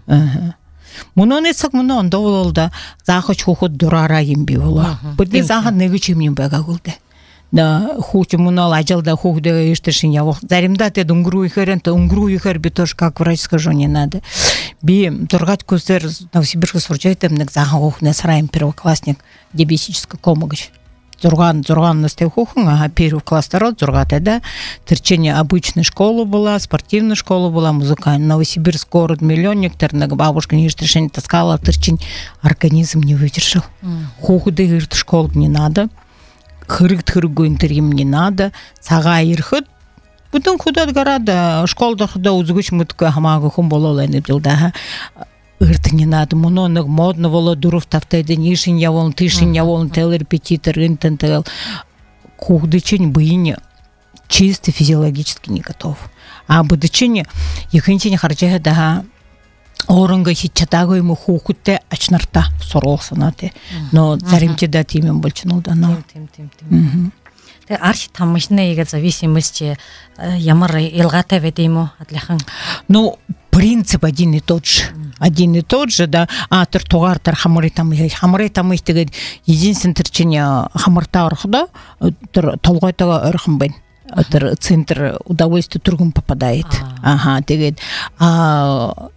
[SPEAKER 2] Муно не сак муно он доволда захоч хохот дурара емби бола. Быдды захат неге чемнен бага голды. Да хучу муно лажалда хохда иштешин явох. Заримда те дунгру ихерен, то унгру ихер би тоже как врач скажу не надо. Би тургат кузер Новосибирск сурчайтем нек заха хохне сраем первоклассник диабетической комогач. Зурган, Зурган на стехухун, а первый класс народ, Зургата, Терчение обычной школы была, спортивная школа была, музыкальная. Новосибирск город миллионник, тернак бабушка не решение таскала, Терчень организм не выдержал. Хухуды говорит, школу не надо, хырык хырыгу интерим не надо, сага ирхыт. Бүтін худат гарада, школда худа узгуч мытка хамага хум бололайны билда. Ирт не надо, много модно было, дуров тафтайды, нишин явон, тишин явон, тел репетитор, интентел. Кухдычень быйне чисто физиологически не готов. А быдычень, ехинчень харчеха да орынга хитчатаго ему хухутте ачнарта соролса нате. Но заримте да тимен больчинул да но.
[SPEAKER 1] Тим тим тим. Архи тамышны ига зависимости ямар илгата ведимо атлахан.
[SPEAKER 2] Ну принцип один и тот же. Один и тот же, да. А тартугар тар хамары там хамары там их тегед единственное терчение хамарта архуда толгойта архамбен. Это центр удовольствия тургум попадает. Ага, тегед. А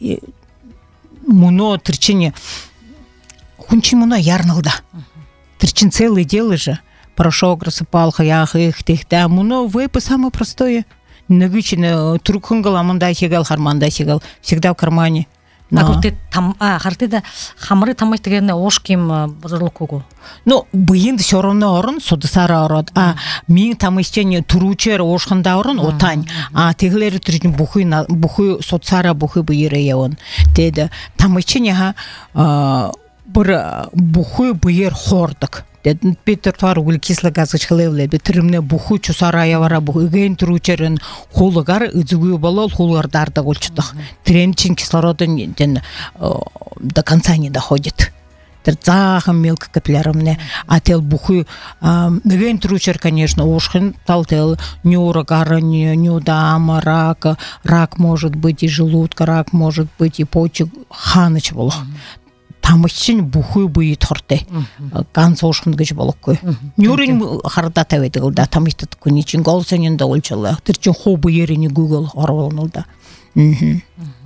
[SPEAKER 2] муно терчение хунчи муно ярналда. Терчин целое дело же. Порошок рассыпал, хаях их тех да. Муно вейпы самое простое. Нагичен туркунгал аманда хигал харманда хигал всегда в кармане.
[SPEAKER 1] А ты там а харты да хамры тамай тегене ошким базарлыкугу.
[SPEAKER 2] Ну быйын все равно орын содысара ород. А мин там ищене туручер ошханда орын отань. А теглери трижин бухуй на бухуй соцара бухуй быйре яон. Деде там ищене ха бір бухуй быйер хордык. Питер твар углекислый газ чхлевле битримне буху чусарая вара буху ген тручерен хулгар үзүгү болол хулгардарда голчтук. Тренчин кислородын ден до конца не доходит. Терцахам мелко капиллярымне ател буху ген тручер, конечно, ошхин талтел нюрогар нюдам рак, рак может быть и желудка, рак может быть и почек ханыч боло. Там için бухуй буй торте. Ган соошхын гэж болохгүй. Нюрин харда тавэдэг да там ихтэй күний чин гол сэнэн да олчлаа. Тэр чин хуу буйэрний Google орволнол да. Мм.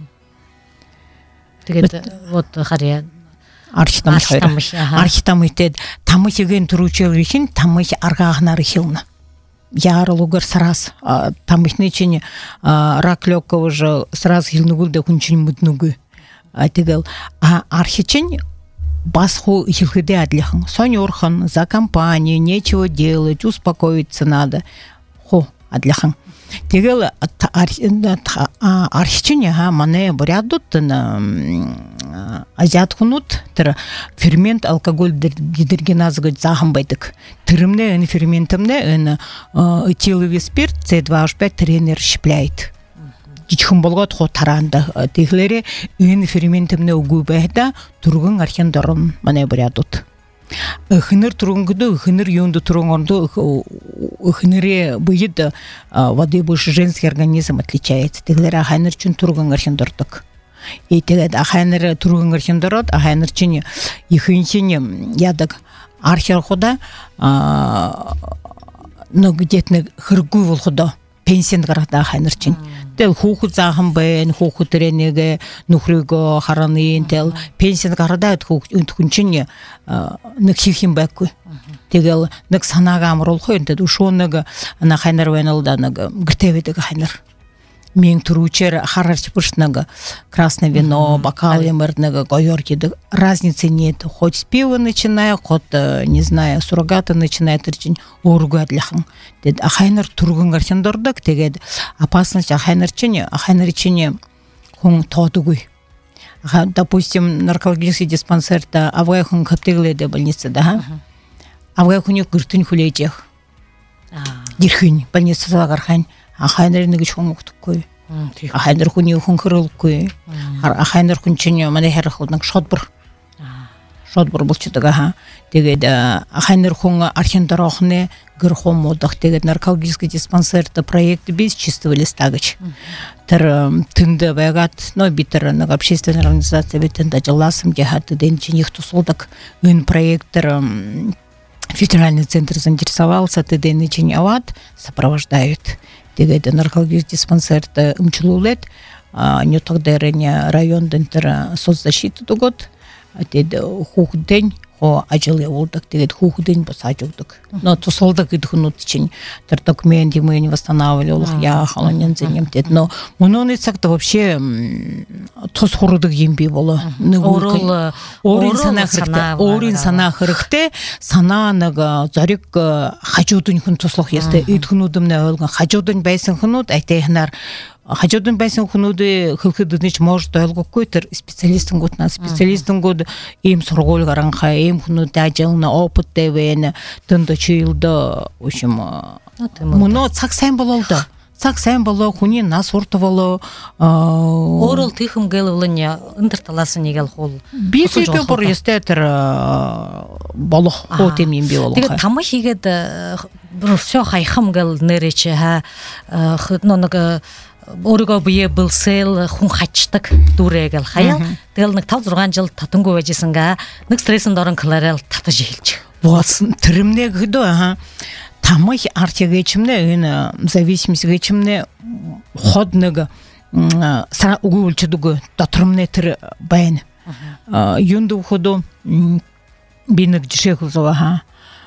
[SPEAKER 1] Тэгээд вот харья
[SPEAKER 2] архитам архитам итэд тамыхиген туручэрийн тамых аргаагнаар хилна. Ярылугар сразу тамыхны чин рак лёгкого же сразу хилнугул да күнчин муднугу. Айтыгал, а архичень басху хилхиде адлихан. Сонёрхан, за компанию, нечего делать, успокоиться надо. Хо, адлихан. Тегал, архичень, ага, мане борядут, азиат хунут, фермент, алкоголь, гидрогеназ, говорит, захам байдык. Тырымне, ферментымне, этиловый спирт, С два H пять тренер щепляет. Дичхун болгот хо таранда теглери эн ферментемне угубайда тургун архен дорон мане борядут. Хыныр тургунгду хыныр юнду тургунду хыныре быйд воды больше женский организм отличается. Теглери хыныр чун тургун архен дордук. И тегед хыныр тургун архен дород, а хыныр чин ихинчин ядак архер хода но где-то хыргуй вол хода. пенсион гарада хайнарчин тэл хүүхэд заахан байн хүүхэд тэрэнэгэ нөхрөөгөө харанын тэл пенсион гарада хүүхэд хүн чинь нэг хийх юм байхгүй тэгэл нэг санаагаа амруулах юм тэл ушөө нэг ана хайнар байна л да нэг гэртэвэдэг хайнар мен туручер харарч пушнага красное вино, бокал ямарнага гойор киды разницы нет. Хоть с пива начиная, хоть не знаю, суррогата начинает очень ургуадлахан. Дед ахайнер тургун гарчан дордак тегед опасность ахайнерчине, ахайнерчине хун тодугуй. Допустим, наркологический диспансер-то авгай хун каптегле де больница, да? Авгай хуник гыртын хулейчех. Дирхин больница загархань. Ахайнер нэг ч хүн өгдөхгүй. Ахайнер хүний хүн хөрөлгүй. Ахайнер хүн чинь манай харах нэг шодбор. Шодбор болчихдог аа. Тэгээд ахайнер хүн архин дорохны гэр хомодох тэгээд наркологический диспансерт проект без чистого листа гэж. Тэр тэнд байгаад но битэр нэг общественная организация битэнд ажилласан гэхэд энэ чинь их тусалдаг энэ проектер федеральный центр заинтересовался, тэд энэ чинь аваад сопровождают. Тэгээд наркологический диспансерт умчлуулээд нютагдэрэн район дэнтэр соцзащиты дугот тэд хүүхдэн хо ажил явуулдаг тэгээд хүүхдэн босааждаг. Но тусалдаг гэдэг хүнүүд чинь тэр документы мы не восстанавливал я халанын зэнэм тэд но мөнөний цагт вообще тус хурдаг юм би болоо.
[SPEAKER 1] Орол
[SPEAKER 2] орын санаа хэрэгтэй. Орын санаа хэрэгтэй. Санаа нэг зориг хажуудын хүн туслах ёстой. Эд хүнүүдэмнээ ойлгон хажуудын байсан хүнүүд айтайхнаар хажуудын байсан хүнүүд хөлхөд өднөж может ойлгохгүй тэр специалистнгууд на специалистнгууд ийм сургууль гаранхаа ийм хүнүүд ажиллана опыттэй байна тэнд чийлдэ ушим мөнөө цаг сайн бололдо цаг сайн болоо хүний нас урт болоо
[SPEAKER 1] орол тихым гэлвлэн ындыр таласын нэгэл хол
[SPEAKER 2] би сэпэ бор ёстой тэр болох хот юм би болох
[SPEAKER 1] тэгээд тамаа хийгээд бүр всё хайхам гэл нэрэж ха хэтно нэг өөрийгөө бие бэлсэл хүн хачдаг дүрээгэл хаяа тэгэл нэг five six жил татангүй байжсангаа нэг стрессэнд орон кларел татаж хэлж
[SPEAKER 2] болсон тэрмнэ гэдөө ха тамаа артигэчмнэ энэ зависимость гэчмнэ ход нэг сара өгүүлчдэг дотормнэ тэр байна юнд ходо би нэг жишээх зова ха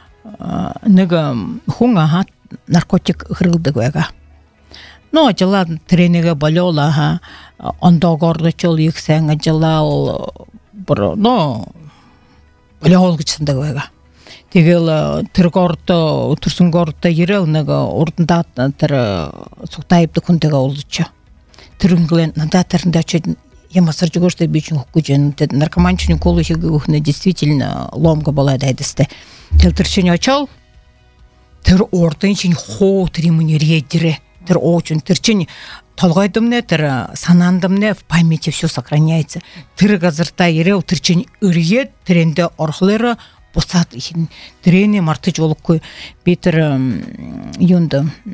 [SPEAKER 2] нэг хүн ха наркотик хэргэлдэг байга. Но ажила тренинга болола ха ондогорлочол их сэн ажила ол бро но болол гэжсэндэг байга. Тэгэл тэр гордо өтөрсөн гордо ирэв нэг урдандаа тэр сугтайбд хүнтэйгээ уулзчаа. Тэр инглен надад тэрнээ очиж я масарж өгөөстэй би чинь хөхгүй жин тэр наркоманчны колы хийгөөхнө действительно ломга болоод айдастай. Тэр тэр чинь очол тэр урдын чинь хоо тэр юм нэрьэдрэ. Тэр очень тэр чинь толгойдомне тэр санаандомне в памяти все сохраняется. Тэр газартаа ирэв тэр чинь өргээд тэрэндээ орхлоор буцаад хин тэрэний мартаж болохгүй би тэр юунд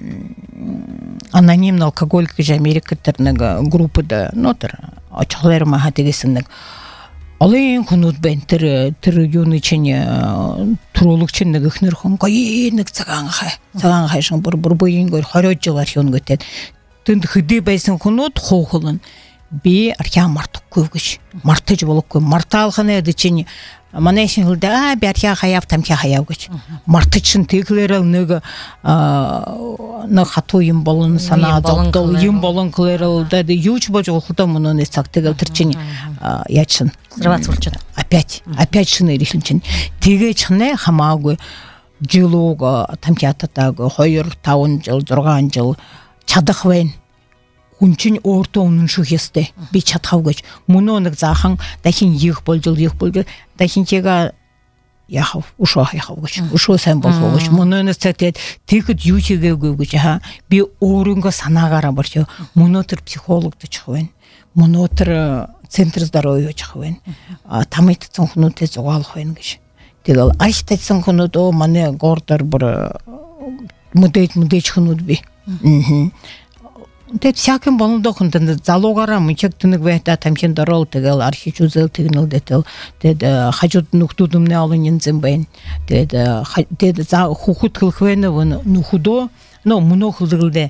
[SPEAKER 2] анонимный алкоголик гэж Америкт тэр нэг группд но тэр очихлаар маа тэгээсэн нэг олон хүнүүд байна тэр тэр юуны чинь түрүүлэгч нэг ихнэр хон гоё нэг цагаан хай цагаан хайшин бүр бүр буйн гөр twenty жилээр юм гэдэг тэнд хөдөө байсан хүнүүд хуухлан би архиа мартахгүй гэж мартаж болохгүй мартаалханы эд чинь манай шин хэлдэ а би архиа хаяв тамхи хаяв гэж мартаж шин тэглэрэл нэг нэг хатуу юм болон санаа зовдол юм болон клэрэл да юуч бож болохдоо мөнөөс цаг тэгэл тэр чинь яачсан
[SPEAKER 1] сравацуулчихна
[SPEAKER 2] опять опять шинэ ирсэн чинь тэгээ чнэ хамаагүй жилог тамхиататаг two five жил six жил чадах байна. Хүн чинь өөртөө үнэнших ёстой. Би чадхав гэж мөнөө нэг заахан дахин их болж их болж дахин чига яхав ушоо яхав гэж ушоо сайн болох гэж мөнөөс цэгт тэгэхэд юу хийгээгүй гэж хаа би өөрөнгөө санаагаараа борчоо мөнөө тэр психологд чих байна. Мөнөө тэр центр здоровья чих байна. Тамайтсан хүмүүстээ зугаалах байна гэж. Тэгэл архитектсан хүмүүс оо манай гордор бүр мөдөд мөдөж хүмүүс би. Мм Тэд всяким болондох хүнд залуугаараа мчиг тэнэг байта тамхин дорол тэгэл архич үзэл тэгнэл дэтэл тэд хажууд нүхтүүдмнээ олон янзэн байна. Тэд тэд за хүүхэд хэлэх вэ нүхүүдөө но мөнөө хэлгэлдэ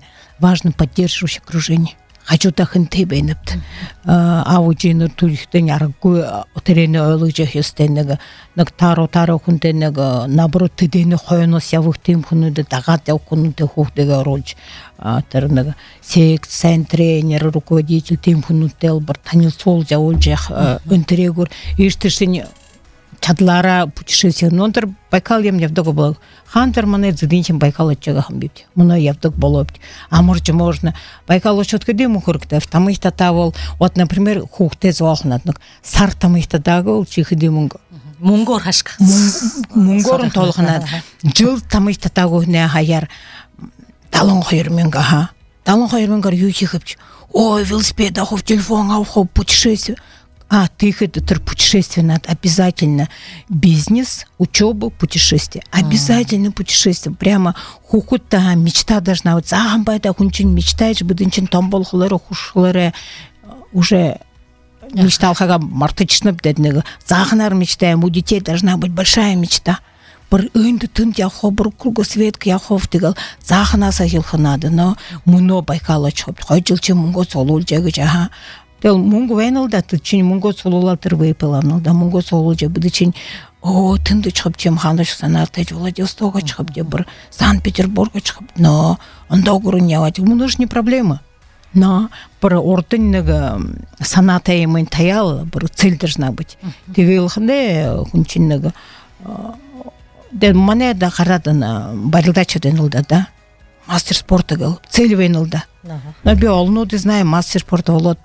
[SPEAKER 2] важно поддерживающее окружение. Хочу так интебенепт. А уджинер турихтен яргу отерене ойлыжах естенеге. Нак таро таро хунтенеге наоборот тедене хойнос явухтим хунуде дагат явхунуде хухтеге ролж. Тернеге секцент тренер, руководитель тим хунутел бар танил сол жаолжах интерегур. Иштешин чадлара путешествие. Нонтер Байкал ем явдога был. Хантер мане задинчим Байкал отчага хамбит. Мно явдог болопт. А может можно Байкал отчетка дему хурктев. Там их татавол. Вот, например, хухте звахнатнок. Сар там их татагол чихиди мунго.
[SPEAKER 1] Мунгор хашка.
[SPEAKER 2] Мунгорун толхнат. Жил там их татагол не хаяр. Талон хайрменга ха. Талон хайрменгар ючихипч. Ой, велосипед, ахов телефон, ахов путешествие. А, ты это путешествие надо обязательно. Бизнес, учеба, путешествие. Обязательно путешествие. Прямо хукута, мечта должна быть. Загамбайда хунчин мечтаешь, быдынчин томбол хулары, хушхулары. Уже мечтал хага мартычны бдеднега. Загнар мечтаем, у детей должна быть большая мечта. Бір үнді түнд яхо, бір кругосветка яхов дегал. Загнаса хилханады, но муно Байкала чоп. Хой жылчы мунго солул жегі жаха. Тел мунго венелда тычин мунго солулатыр вейпеланыл да мунго солул же быдычин о тынды чыгып жем хандыш санартай Владивостокка чыгып же бір Санкт-Петербурга чыгып но анда огурун явать муну ж не проблема но бір ордынныгы санатаймен таял бір цель должна быть тегел ханде хунчинныгы ден мане да карадын барилдача денилда да мастер спорта гыл цель венилда но би олну ты знаем мастер спорта болот.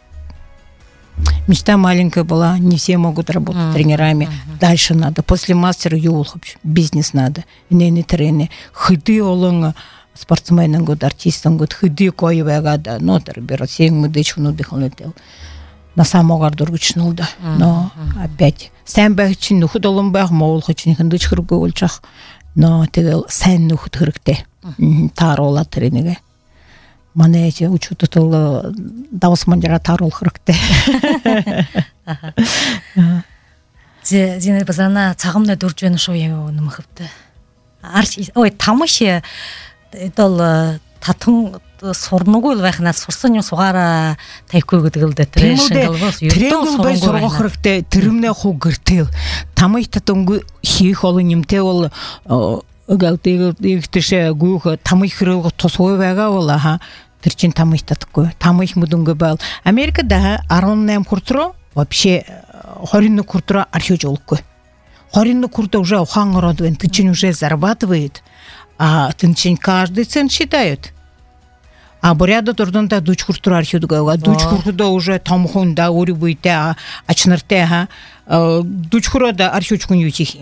[SPEAKER 2] Мечта маленькая была, не все могут работать mm-hmm. тренерами. Mm-hmm. Дальше надо. После мастера юлхоп, бизнес надо. Инейный тренер. Хыды олың спортсменен год, артистен год, хыды коевая гада. Но тер берет сең мыдычуну дыхалетел. На самогар дургучнул да. Но опять. Сән бәхчин нухуд олың бәх, моул хычин хындыч хыргы олчах. Но тегел сән нухуд хыргте. Тар ола тренеге. Мане эти учут это давос мандира тарул хрыкте.
[SPEAKER 1] Зе зене базана цагымда дурж байна шүү яа юм хөвдө. Арч ой тамаши это татан сурнугүй л байхнаа сурсан юм сугаараа тайхгүй гэдэг л дээ трэшингэлбос
[SPEAKER 2] юутон бай сургах хэрэгтэй тэрмнэ хугэртэл тамай татангүй хийх олон юмтэй бол галтэйг ихтэшэ гүйх тамай хэрэг тусгүй байгаа бол ха тэр чин тамай татахгүй тамай мүдөнгө байл Америкада арван куртро вообще хоринны куртро архиж олгүй хоринны куртро уже ухан ород вен ты чин уже зарабатывает а ты чин каждый цент считают а буряда турдунда дуч куртро архиж гага дуч куртро уже там хунда ури буйте ачнарте ха дуч курда архиж күн ючих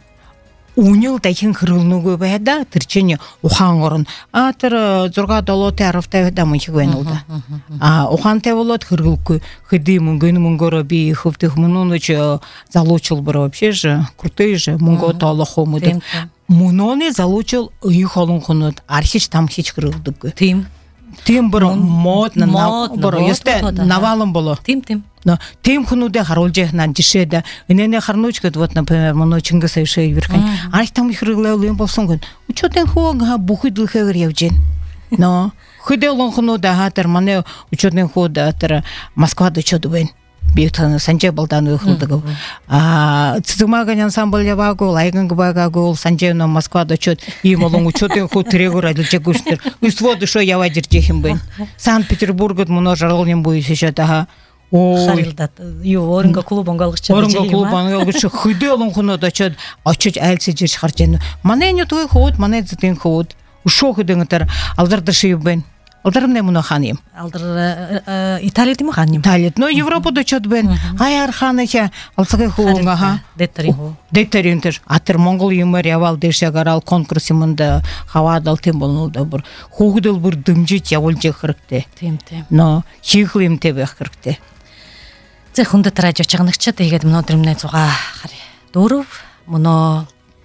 [SPEAKER 2] Унял таких хрылнугу беда, терчение ухан орон. А тер зурга долоте арафте да мыхвенулда. А ухан те волот хрылку, хыды мунгын мунгороби ховтых мунуныч залучил бы вообще же, крутые же, мунго талахому. Муноне залучил их олунхунут, архич там хич хрылдугу. Тим. Тим бро модно на бро есте навалом было.
[SPEAKER 1] Тим тим.
[SPEAKER 2] Но тем хунуде харолжех на дишеда инене харнучкат вот например моно чингаса ишей верхань ай там их рыглаулым болсон гон учетен хуга бухыдыл хевер явжен но хыделон хунуда хатер мане учетен худа тер Москвада чодвен битан санже балдан ухылдыгы а цымаган ансамбль явагол айганг багагол санжено Москвада чод имолон учетен ху трегур адылчегуштер үстводы шо явадир жехимбен Санкт-Петербургат моно жаролнем буй сечата Ой,
[SPEAKER 1] юу оринго клуб онголгоч
[SPEAKER 2] оринго клуб онголгоч хөдөө олон хоноод очиод очиж айлсаж ирж харж байна. Манай нөтгөө хөөд, манай зэтийн хөөд өшөө хөдөөнтөр алдардар шив байна. Алдарны мөн хаан юм.
[SPEAKER 1] Алдар Италид юм хаан юм.
[SPEAKER 2] Италид, но Европод очиод байна. Гаяар хаанаа алцгийн хөө ха.
[SPEAKER 1] Детарин хөө.
[SPEAKER 2] Детарин тэр атер Монгол юмар явал дэшээ гарал конкурс юмд хаваадал тийм болнууд бүр хөөгдөл бүр дэмжиж явуулж хэрэгтэй.
[SPEAKER 1] Тийм тийм.
[SPEAKER 2] Но хийх юмтэй байх хэрэгтэй.
[SPEAKER 1] Зэ хүндэт радио чагнагчид тэгээд өнөөдөр минь зугаа хари. Дөрөв мөнөө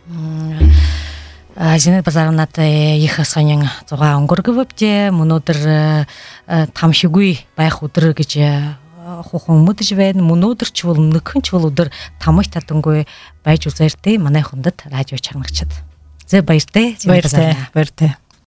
[SPEAKER 1] Зинэ базарнат их сонин зугаа өнгөргөвдөө өнөөдөр тамшиггүй байх өдөр гэж хухан мэдэж байна. Өнөөдөр ч бол нөхөн ч бол өдөр тамх татангүй байж үзээртэй манай хүндэт радио чагнагчид. Зэ баяртай.
[SPEAKER 2] Баяртай. Баяртай.